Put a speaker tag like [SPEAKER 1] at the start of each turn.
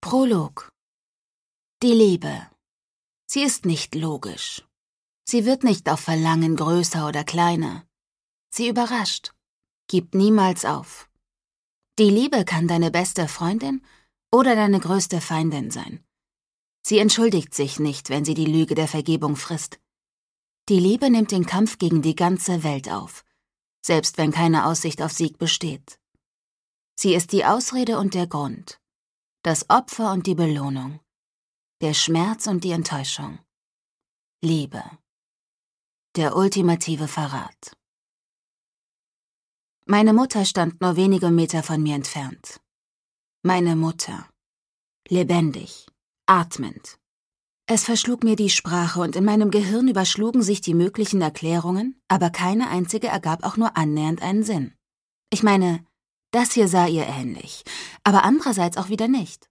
[SPEAKER 1] Prolog. Die Liebe. Sie ist nicht logisch. Sie wird nicht auf Verlangen größer oder kleiner. Sie überrascht, gibt niemals auf. Die Liebe kann deine beste Freundin oder deine größte Feindin sein. Sie entschuldigt sich nicht, wenn sie die Lüge der Vergebung frisst. Die Liebe nimmt den Kampf gegen die ganze Welt auf, selbst wenn keine Aussicht auf Sieg besteht. Sie ist die Ausrede und der Grund, das Opfer und die Belohnung, der Schmerz und die Enttäuschung. Liebe. Der ultimative Verrat. Meine Mutter stand nur wenige Meter von mir entfernt. Meine Mutter. Lebendig, atmend. Es verschlug mir die Sprache und in meinem Gehirn überschlugen sich die möglichen Erklärungen, aber keine einzige ergab auch nur annähernd einen Sinn. Ich meine, das hier sah ihr ähnlich, aber andererseits auch wieder nicht.